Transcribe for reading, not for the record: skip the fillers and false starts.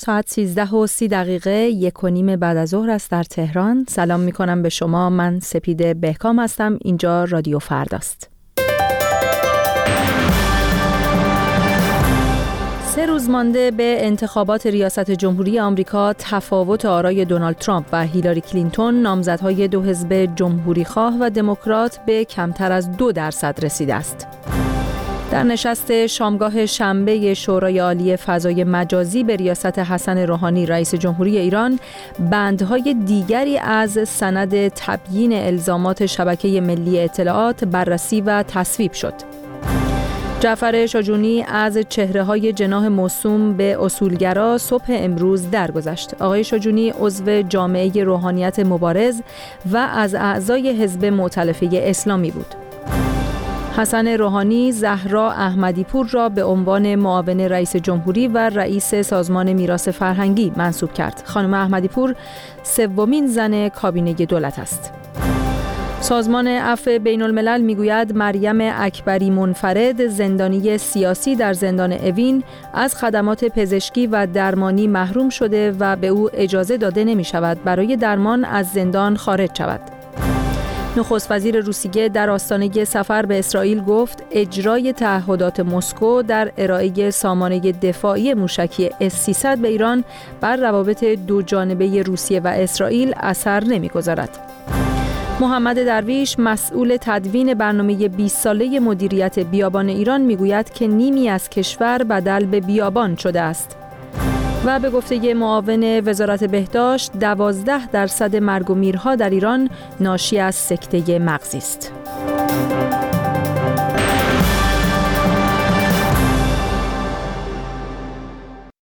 ساعت 13:30 1:30 بعد از ظهر است در تهران. سلام می کنم به شما. من سپیده بهکام هستم. اینجا رادیو فرداست. 3 روز مانده به انتخابات ریاست جمهوری آمریکا، تفاوت آرای دونالد ترامپ و هیلاری کلینتون، نامزدهای دو حزب جمهوریخواه و دموکرات، به کمتر از 2% رسیده است. در نشست شامگاه شنبه شورای عالی فضای مجازی به ریاست حسن روحانی رئیس جمهوری ایران، بندهای دیگری از سند تبیین الزامات شبکه ملی اطلاعات بررسی و تصویب شد. جعفر شاجونی از چهره‌های جناح موسوم به اصولگرا صبح امروز درگذشت. آقای شاجونی عضو جامعه روحانیت مبارز و از اعضای حزب مؤتلفه اسلامی بود. حسن روحانی زهرا احمدی‌پور را به عنوان معاون رئیس جمهوری و رئیس سازمان میراث فرهنگی منصوب کرد. خانم احمدی‌پور سومین زن کابینه دولت است. سازمان عفو بین الملل میگوید مریم اکبری منفرد، زندانی سیاسی در زندان اوین، از خدمات پزشکی و درمانی محروم شده و به او اجازه داده نمی شود برای درمان از زندان خارج شود. نخست وزیر روسیه در آستانه سفر به اسرائیل گفت اجرای تعهدات مسکو در ارائه سامانه دفاعی موشکی S-300 به ایران بر روابط دو جانبه روسیه و اسرائیل اثر نمی‌گذارد. محمد درویش، مسئول تدوین برنامه 20 ساله مدیریت بیابان ایران، میگوید که نیمی از کشور بدل به بیابان شده است. و به گفته معاون وزارت بهداشت 12% مرگ و میرها در ایران ناشی از سکته مغزی است.